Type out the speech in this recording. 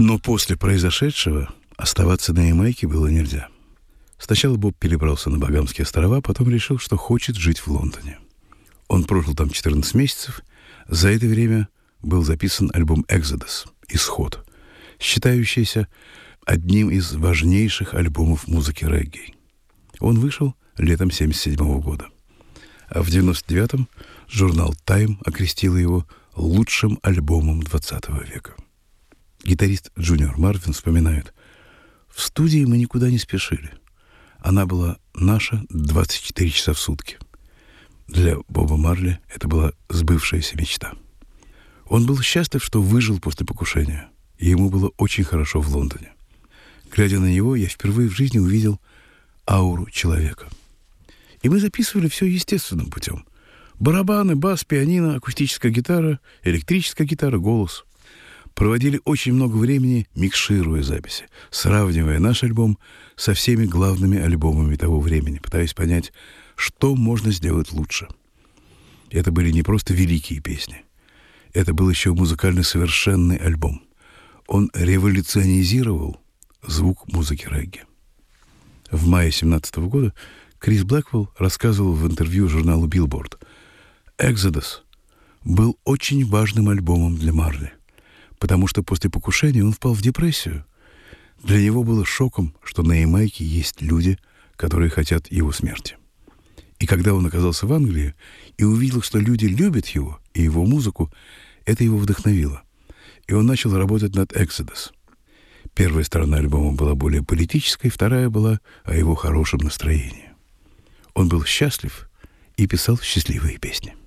Но после произошедшего оставаться на Ямайке было нельзя. Сначала Боб перебрался на Багамские острова, потом решил, что хочет жить в Лондоне. Он прожил там 14 месяцев. За это время был записан альбом «Exodus» «Исход», считающийся одним из важнейших альбомов музыки регги. Он вышел летом 1977 года. А в 1999-м журнал «Тайм» окрестил его лучшим альбомом XX века. Гитарист Джуниор Марвин вспоминает: «В студии мы никуда не спешили. Она была наша 24 часа в сутки». Для Боба Марли это была сбывшаяся мечта. Он был счастлив, что выжил после покушения, и ему было очень хорошо в Лондоне. Глядя на него, я впервые в жизни увидел ауру человека. И мы записывали все естественным путем. Барабаны, бас, пианино, акустическая гитара, электрическая гитара, голос. Проводили очень много времени, микшируя записи, сравнивая наш альбом со всеми главными альбомами того времени, пытаясь понять, что можно сделать лучше. Это были не просто великие песни. Это был еще музыкально совершенный альбом. Он революционизировал звук музыки регги. В мае 1917 года Крис Блэквелл рассказывал в интервью журналу Billboard: «Exodus был очень важным альбомом для Марли, потому что после покушения он впал в депрессию. Для него было шоком, что на Ямайке есть люди, которые хотят его смерти. И когда он оказался в Англии и увидел, что люди любят его и его музыку, это его вдохновило. И он начал работать над «Exodus». Первая сторона альбома была более политической, вторая была о его хорошем настроении. Он был счастлив и писал счастливые песни.